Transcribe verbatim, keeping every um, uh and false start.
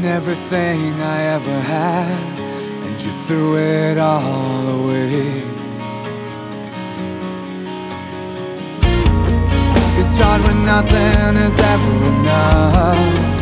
everything I ever had, and you threw it all away. It's hard when nothing is ever enough.